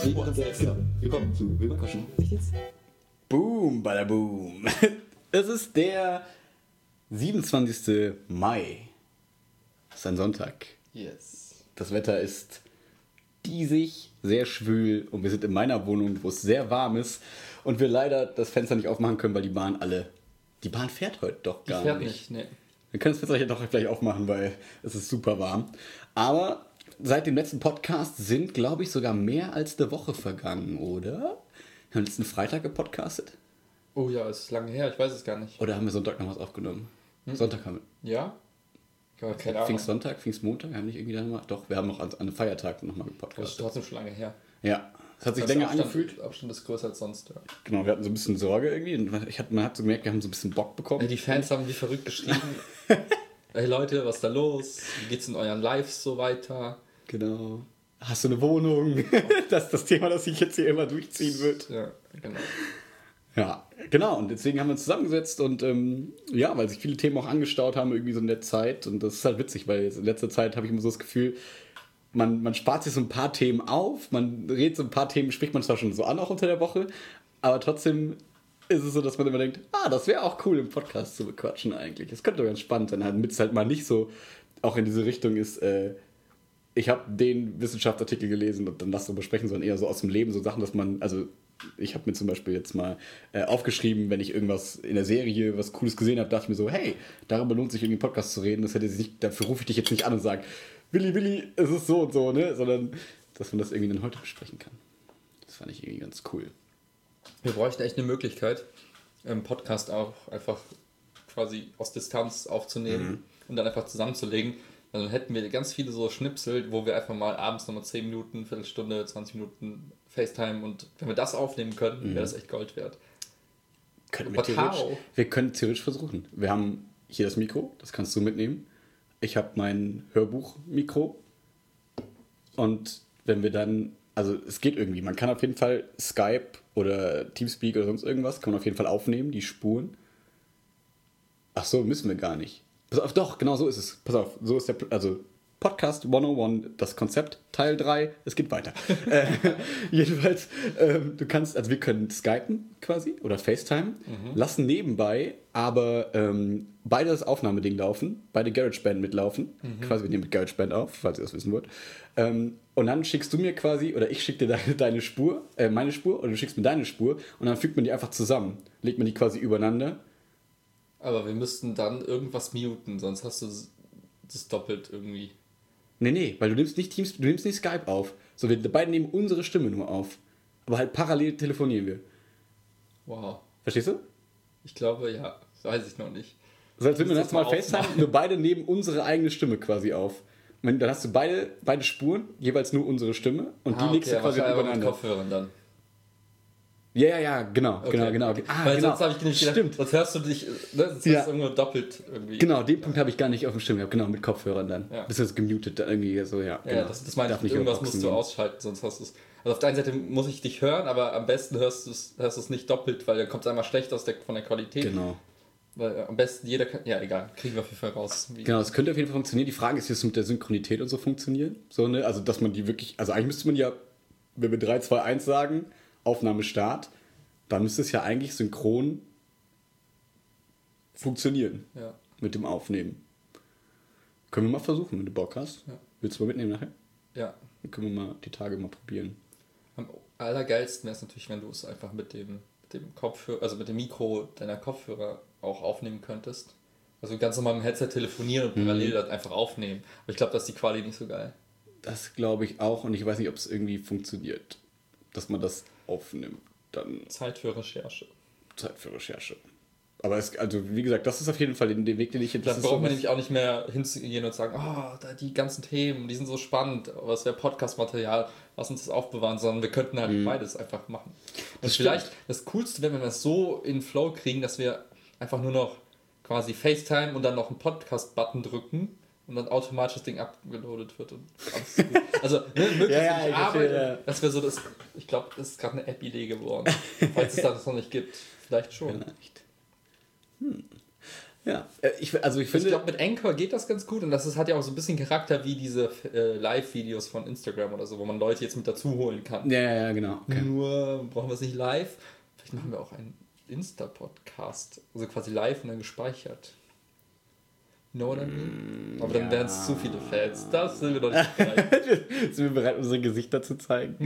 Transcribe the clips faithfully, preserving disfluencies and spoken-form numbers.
Willkommen zu Willkommen. Echt jetzt? Boom, badaboom. Es ist der siebenundzwanzigster Mai. Es ist ein Sonntag. Yes. Das Wetter ist diesig, sehr schwül und wir sind in meiner Wohnung, wo es sehr warm ist und wir leider das Fenster nicht aufmachen können, weil die Bahn alle... Die Bahn fährt heute doch gar Die fährt nicht. nicht, nee. Wir können das Fenster hier doch gleich aufmachen, weil es ist super warm. Aber seit dem letzten Podcast sind, glaube ich, sogar mehr als eine Woche vergangen, oder? Wir haben letzten Freitag gepodcastet. Oh ja, es ist lange her, ich weiß es gar nicht. Oder haben wir Sonntag noch was aufgenommen? Hm? Sonntag haben wir. Ja? Ja, keine Ahnung. Pfingstsonntag, Pfingstmontag, haben wir nicht irgendwie dann mal. Doch, wir haben noch an, an einem Feiertag nochmal Das ist gepodcastet. trotzdem schon lange her. Ja, es hat sich Also länger Abstand, angefühlt. Abstand ist größer als sonst, ja. Genau, wir hatten so ein bisschen Sorge irgendwie. Ich hatte, man hat so gemerkt, wir haben so ein bisschen Bock bekommen. Ja, die Fans haben wie verrückt geschrieben. Hey Leute, was ist da los? Wie geht's in euren Lives so weiter? Genau. Hast du eine Wohnung? Das ist das Thema, das sich jetzt hier immer durchziehen wird. Ja, genau. Ja, genau. Und deswegen haben wir uns zusammengesetzt und ähm, ja, weil sich viele Themen auch angestaut haben irgendwie so in der Zeit. Und das ist halt witzig, weil jetzt in letzter Zeit habe ich immer so das Gefühl, man, man spart sich so ein paar Themen auf, man redet so ein paar Themen, spricht man zwar schon so an auch unter der Woche, aber trotzdem ist es so, dass man immer denkt, ah, das wäre auch cool im Podcast zu bequatschen eigentlich. Das könnte doch ganz spannend sein, damit es halt mal nicht so auch in diese Richtung ist, äh, ich habe den Wissenschaftsartikel gelesen und dann lass darüber sprechen, sondern eher so aus dem Leben, so Sachen, dass man, also ich habe mir zum Beispiel jetzt mal äh, aufgeschrieben, wenn ich irgendwas in der Serie, was Cooles gesehen habe, dachte ich mir so, hey, darüber lohnt sich irgendwie einen Podcast zu reden, das hätte sich nicht, dafür rufe ich dich jetzt nicht an und sage, Willi, Willi, es ist so und so, ne, sondern dass man das irgendwie dann heute besprechen kann. Das fand ich irgendwie ganz cool. Wir bräuchten echt eine Möglichkeit, einen Podcast auch einfach quasi aus Distanz aufzunehmen mhm. und dann einfach zusammenzulegen. Dann hätten wir ganz viele so Schnipsel, wo wir einfach mal abends nochmal zehn Minuten, Viertelstunde, zwanzig Minuten FaceTime und wenn wir das aufnehmen könnten, wäre das echt Gold wert. Können wir, theoretisch, wir können theoretisch versuchen. Wir haben hier das Mikro, das kannst du mitnehmen. Ich habe mein Hörbuch-Mikro und wenn wir dann, also es geht irgendwie, man kann auf jeden Fall Skype oder Teamspeak oder sonst irgendwas, kann man auf jeden Fall aufnehmen, die Spuren. Ach so, müssen wir gar nicht. Pass auf, doch, genau so ist es. Pass auf, so ist der, also Podcast hundertundeins, das Konzept, Teil drei, es geht weiter. äh, jedenfalls, ähm, du kannst, also wir können skypen quasi oder FaceTime, mhm. lassen nebenbei aber ähm, beide das Aufnahmeding laufen, beide GarageBand mitlaufen, mhm. quasi wir nehmen mit GarageBand auf, falls ihr das wissen wollt. Ähm, und dann schickst du mir quasi, oder ich schicke dir deine, deine Spur, äh, meine Spur, oder du schickst mir deine Spur und dann fügt man die einfach zusammen, legt man die quasi übereinander. Aber wir müssten dann irgendwas muten, sonst hast du das doppelt irgendwie. Nee, nee, weil du nimmst nicht Teams, du nimmst nicht Skype auf. So, wir beide nehmen unsere Stimme nur auf. Aber halt parallel telefonieren wir. Wow. Verstehst du? Ich glaube, ja. Weiß ich noch nicht. So, als würden wir das mal FaceTime, nur beide nehmen unsere eigene Stimme quasi auf. Und dann hast du beide, beide Spuren, jeweils nur unsere Stimme und ah, die legst okay, du quasi übereinander. Mit Kopfhörern dann. Ja, ja, ja, genau, okay. genau, genau. Ah, Weil genau. sonst habe ich nicht gedacht, Stimmt. sonst hörst du dich, ne, sonst ja. ist irgendwo doppelt irgendwie. Genau, den Punkt habe ich gar nicht auf dem Schirm gehabt, genau, mit Kopfhörern dann. Ja. Bist du das gemutet irgendwie so, ja. Ja, genau. das, das meine ich, irgendwas musst du ausschalten, sonst hast du es. Also auf der einen Seite muss ich dich hören, aber am besten hörst du es hörst du's nicht doppelt, weil dann kommt es einmal schlecht aus der, von der Qualität. Genau. Weil am besten jeder kann, ja egal, kriegen wir auf jeden Fall raus. Wie genau, das könnte auf jeden Fall funktionieren. Die Frage ist, wie es mit der Synchronität und so funktioniert. So, ne? Also, dass man die wirklich, also eigentlich müsste man ja, wenn wir drei, zwei, eins sagen, Aufnahme Start, dann müsste es ja eigentlich synchron funktionieren. Ja. Mit dem Aufnehmen. Können wir mal versuchen, wenn du Bock hast. Ja. Willst du mal mitnehmen nachher? Ja. Dann können wir mal die Tage mal probieren. Am allergeilsten wäre es natürlich, wenn du es einfach mit dem, mit dem Kopfhörer, also mit dem Mikro deiner Kopfhörer auch aufnehmen könntest. Also ganz normal mit dem Headset telefonieren und parallel mhm. das einfach aufnehmen. Aber ich glaube, da ist die Quali nicht so geil. Das glaube ich auch und ich weiß nicht, ob es irgendwie funktioniert, dass man das aufnimmt. Dann Zeit für Recherche. Zeit für Recherche. Aber es, also wie gesagt, das ist auf jeden Fall den, den Weg, den ich jetzt... Dann braucht man nämlich auch nicht mehr hinzugehen und sagen, oh, da die ganzen Themen, die sind so spannend, aber es wäre Podcast-Material, lass uns das aufbewahren, sondern wir könnten halt mhm. beides einfach machen. Und das vielleicht stimmt. Das Coolste wäre, wenn wir das so in Flow kriegen, dass wir einfach nur noch quasi FaceTime und dann noch einen Podcast-Button drücken und dann automatisch das Ding abgeloadet wird. Und alles gut. Also, ne, möglichst ja, ja, Arbeit. Ja. Das wäre so das, ich glaube, das ist gerade eine App-Idee geworden. Falls es das noch nicht gibt. Vielleicht schon. Vielleicht. Hm. Ja, ich, also ich finde... Ich glaube, mit Anchor geht das ganz gut und das ist, hat ja auch so ein bisschen Charakter wie diese äh, Live-Videos von Instagram oder so, wo man Leute jetzt mit dazu holen kann. Ja, ja, ja, genau. Okay. Nur brauchen wir es nicht live. Vielleicht machen wir auch einen Insta-Podcast, also quasi live und dann gespeichert. You know what I mean? Aber dann ja. wären es zu viele Fans. Das sind wir doch nicht bereit. Sind wir bereit, unsere Gesichter zu zeigen?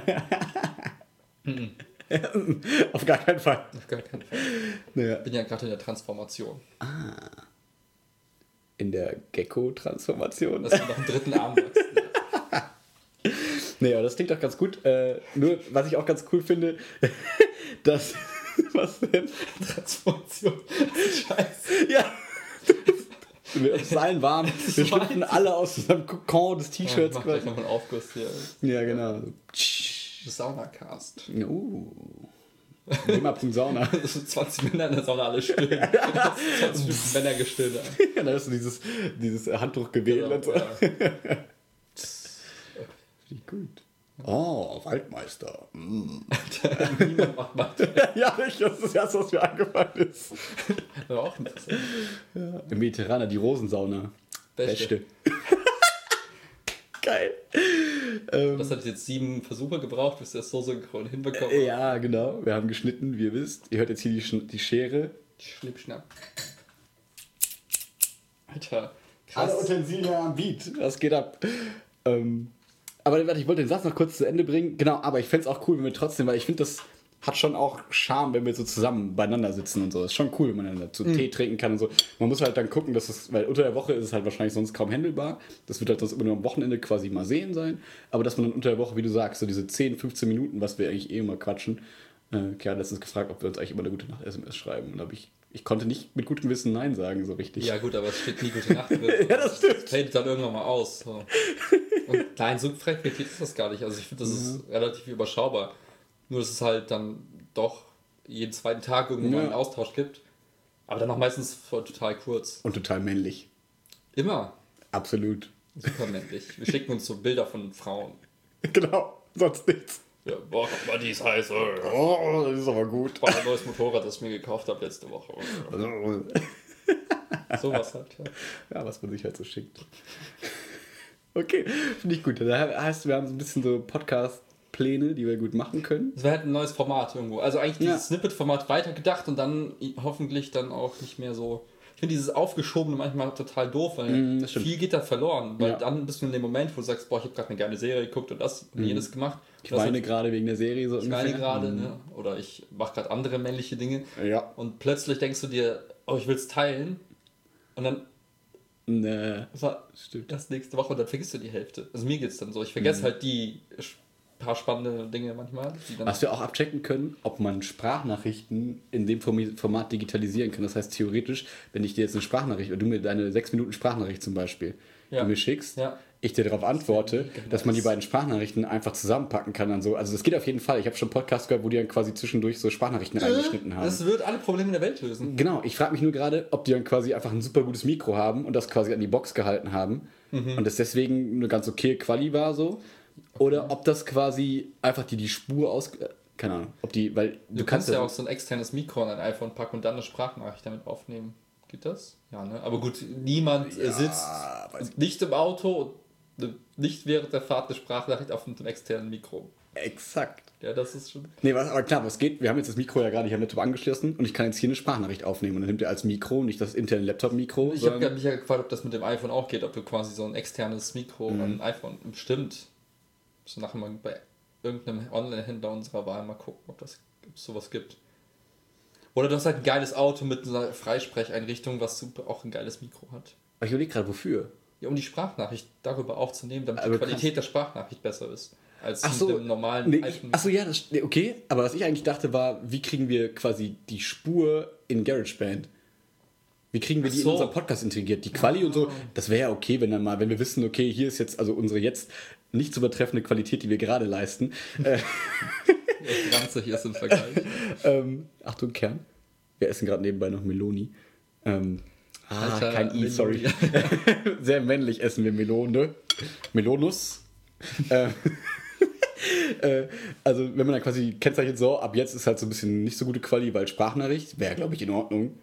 Mhm. Auf gar keinen Fall. Auf gar keinen Fall. Naja. Ich bin ja gerade in der Transformation. Ah. In der Gecko-Transformation? Dass du noch einen dritten Arm wachst. Naja, das klingt doch ganz gut. Äh, nur, was ich auch ganz cool finde, dass... Was denn? Transformation. Scheiße. Ja. Wir sind allen warm. Wir schlüpfen alle aus unserem Kokon des T-Shirts. Ja, mach gleich nochmal einen Aufguss hier. Ja, genau. Saunacast. Uh. Thema.Sauna. Das sind zwanzig Männer in der Sauna, alle still. zwanzig Männer gestillt. Ja, da hast du dieses, dieses Handtuch gewählt. Genau, und so. Ja. Wie gut. Oh, Waldmeister. Mm. Niemand macht Waldmeister. Ja, das ist das Erste, was mir eingefallen ist. Das war auch interessant. Ja. Im Mediterraner, die Rosensauna. Beste. Beste. Geil. Das hat jetzt sieben Versuche gebraucht, bis wir das so synchron hinbekommen. Ja, genau. Wir haben geschnitten, wie ihr wisst. Ihr hört jetzt hier die, Sch- die Schere. Schnippschnapp. Alter, krass. Alle Utensilien am Beat. Das geht ab. Ähm, aber warte, ich wollte den Satz noch kurz zu Ende bringen. Genau, aber ich fände es auch cool, wenn wir trotzdem, weil ich finde, das hat schon auch Charme, wenn wir so zusammen beieinander sitzen und so. Das ist schon cool, wenn man dann dazu mhm. Tee trinken kann und so. Man muss halt dann gucken, dass es, weil unter der Woche ist es halt wahrscheinlich sonst kaum handelbar. Das wird halt sonst immer nur am Wochenende quasi mal sehen sein. Aber dass man dann unter der Woche, wie du sagst, so diese zehn, fünfzehn Minuten, was wir eigentlich eh immer quatschen. Äh, Chiara hat letztens gefragt, ob wir uns eigentlich immer eine gute Nacht-S M S schreiben. Und da habe ich, ich konnte nicht mit gutem Gewissen Nein sagen, so richtig. Ja gut, aber es steht nie gute Nacht. Ja, das stimmt. Das fällt dann irgendwann mal aus. So. Und nein, so frequentiert ist das gar nicht. Also ich finde, das ist ja. relativ überschaubar. Nur, dass es halt dann doch jeden zweiten Tag irgendwo ja. einen Austausch gibt. Aber dann auch meistens voll total kurz. Und total männlich. Immer. Absolut. Super männlich. Wir schicken uns so Bilder von Frauen. Genau, sonst nichts. Ja, boah, guck mal, die ist heiß. Oh, das ist aber gut. Boah, ein neues Motorrad, das ich mir gekauft habe letzte Woche. Sowas halt, ja. Ja, was man sich halt so schickt. Okay, finde ich gut. Das heißt, wir haben so ein bisschen so Podcast-Pläne, die wir gut machen können. Das wäre halt ein neues Format irgendwo. Also eigentlich dieses Ja. Snippet-Format weitergedacht und dann hoffentlich dann auch nicht mehr so... Ich finde dieses Aufgeschobene manchmal total doof, weil Mm, viel geht da verloren. Weil Ja. dann bist du in dem Moment, wo du sagst, boah, ich habe gerade eine geile Serie geguckt und das und Mm. jenes gemacht. Ich weine halt, gerade wegen der Serie so Ich ungefähr. weine gerade, Mhm. ne? Oder ich mache gerade andere männliche Dinge. Ja. Und plötzlich denkst du dir, oh, ich will es teilen. Und dann Nee. war Stimmt. das nächste Woche und dann vergisst du die Hälfte. Also mir geht's dann so. Ich vergesse Mhm. halt die paar spannende Dinge manchmal. Die dann Was wir auch abchecken können, ob man Sprachnachrichten in dem Format digitalisieren kann. Das heißt theoretisch, wenn ich dir jetzt eine Sprachnachricht oder du mir deine sechs Minuten Sprachnachricht zum Beispiel Ja. du mir schickst, Ja. ich dir darauf antworte, mega dass man die nice. beiden Sprachnachrichten einfach zusammenpacken kann. Dann so. Also das geht auf jeden Fall. Ich habe schon Podcasts gehört, wo die dann quasi zwischendurch so Sprachnachrichten reingeschnitten haben. Das wird alle Probleme der Welt lösen. Genau, ich frage mich nur gerade, ob die dann quasi einfach ein super gutes Mikro haben und das quasi an die Box gehalten haben Mhm. und das deswegen eine ganz okay Quali war so. Oder ob das quasi einfach die die Spur aus... äh, Keine Ahnung, ob die... Weil Du, du, kannst ja auch so ein externes Mikro an dein iPhone packen und dann eine Sprachnachricht damit aufnehmen. Geht das? Ja, ne? Aber gut, niemand äh, Ja, sitzt weiß nicht im Auto und nicht während der Fahrt eine Sprachnachricht auf einem externen Mikro. Exakt. Ja, das ist schon... Nee, was, aber klar, was geht? Wir haben jetzt das Mikro ja gerade hier am Laptop angeschlossen und ich kann jetzt hier eine Sprachnachricht aufnehmen und dann nimmt er als Mikro, nicht das interne Laptop-Mikro. Ich habe mich ja gefragt, ob das mit dem iPhone auch geht, ob du quasi so ein externes Mikro Mhm. an ein iPhone... Bestimmt. So nachher mal bei irgendeinem Online-Händler unserer Wahl mal gucken, ob das ob es sowas gibt. Oder du hast halt ein geiles Auto mit einer Freisprecheinrichtung, was super auch ein geiles Mikro hat. Aber ich überlege gerade, wofür? Ja, um die Sprachnachricht darüber aufzunehmen, damit Aber die Qualität krass. der Sprachnachricht besser ist. Als Ach so, mit dem normalen nee, ich, iPhone. ach so, ja, das, nee, okay. Aber was ich eigentlich dachte war, wie kriegen wir quasi die Spur in GarageBand? Wie kriegen wir Ach die so. in unseren Podcast integriert? Die Quali und so, das wäre ja okay, wenn dann mal, wenn wir wissen, okay, hier ist jetzt also unsere jetzt nicht zu übertreffende Qualität, die wir gerade leisten. Äh, Das Ganze hier ist im Vergleich. ähm, Achtung, Kern. Wir essen gerade nebenbei noch Meloni. Ähm, ah, Alter, kein I, Meloni. sorry. Sehr männlich essen wir Melone. Melonus. äh, äh, also, wenn man dann quasi kennzeichnet, so, ab jetzt ist halt so ein bisschen nicht so gute Quali, weil Sprachnachricht wäre, glaube ich, in Ordnung.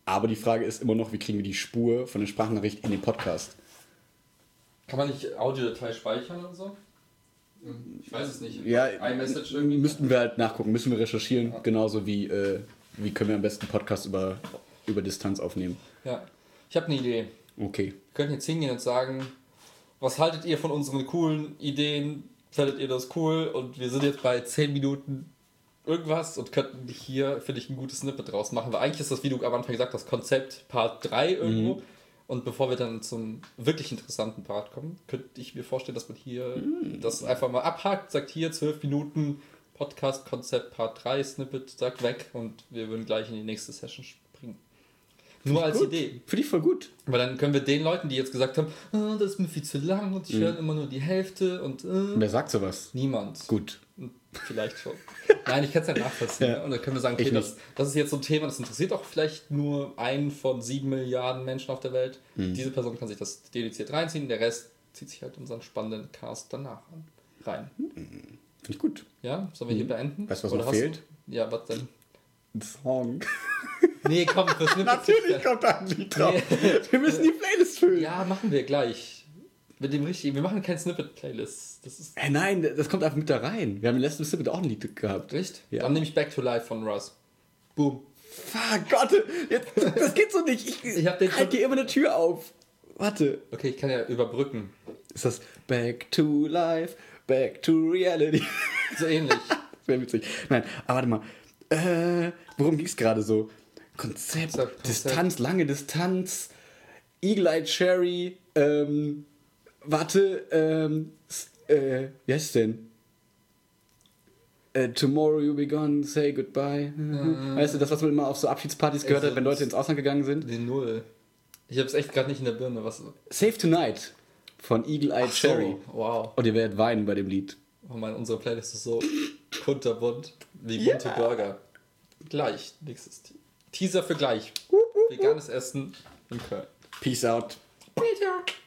Aber die Frage ist immer noch, wie kriegen wir die Spur von der Sprachnachricht in den Podcast? Kann man nicht Audiodatei speichern oder so? Ich weiß es nicht. Ja, iMessage irgendwie? Müssten wir halt nachgucken, müssen wir recherchieren. Ja. Genauso wie, äh, wie können wir am besten Podcast über, über Distanz aufnehmen. Ja, ich habe eine Idee. Okay. Wir könnten jetzt hingehen und sagen, was haltet ihr von unseren coolen Ideen? Findet ihr das cool? Und wir sind jetzt bei zehn Minuten irgendwas und könnten hier, finde ich, ein gutes Snippet draus machen. Weil eigentlich ist das, wie du am Anfang gesagt hast, Konzept Part drei irgendwo. Mhm. Und bevor wir dann zum wirklich interessanten Part kommen, könnte ich mir vorstellen, dass man hier mm. das einfach mal abhakt, sagt hier zwölf Minuten Podcast-Konzept Part drei, Snippet, sagt weg und wir würden gleich in die nächste Session springen. Nur als gut. Idee. Finde ich voll gut. Weil dann können wir den Leuten, die jetzt gesagt haben, oh, das ist mir viel zu lang und ich mm. höre immer nur die Hälfte und... Äh, Wer sagt sowas? Niemand. Gut. Vielleicht schon. Nein, ich kann es ja nachvollziehen. Ja. Und dann können wir sagen, okay, das, das ist jetzt so ein Thema, das interessiert auch vielleicht nur einen von sieben Milliarden Menschen auf der Welt. Mhm. Diese Person kann sich das dediziert reinziehen, der Rest zieht sich halt unseren spannenden Cast danach an, rein. Mhm. Finde ich gut. Ja, sollen wir hier beenden? Weißt du, was Oder noch fehlt? Du? Ja, was denn? Ein Song. Nee, komm, das nimmt Natürlich kommt da ein Lied drauf. Nee. Wir müssen die Playlist füllen. Ja, machen wir gleich. Mit dem richtigen. Wir machen kein Snippet-Playlist. Das ist. Äh, nein, das kommt einfach mit da rein. Wir haben im letzten Snippet auch ein Lied gehabt. Echt? Ja. Dann nehme ich Back to Life von Russ. Boom. Fuck, Gott, jetzt, das geht so nicht. Ich, ich hab den halt hier immer eine Tür auf. Warte. Okay, ich kann ja überbrücken. Ist das Back to Life, Back to Reality? So ähnlich. Das wäre witzig. Nein, aber warte mal. Äh, worum ging es gerade so? Konzept, Konzept, Distanz, lange Distanz, Eagle Eye Cherry, ähm, warte, ähm, äh, wie heißt es denn? Uh, tomorrow you'll be gone, say goodbye. Mhm. Weißt du, das, was man immer auf so Abschiedspartys gehört hat, wenn Leute ins Ausland gegangen sind? Die Null. Ich hab's echt gerade nicht in der Birne. Was? Save Tonight von Eagle Eye Cherry. So, wow. Und ihr werdet weinen bei dem Lied. Oh Mann, unsere Playlist ist so kunterbunt wie bunte yeah. Burger. Gleich, nächstes Teaser für gleich. Veganes Essen in Köln. Peace out. Peace out.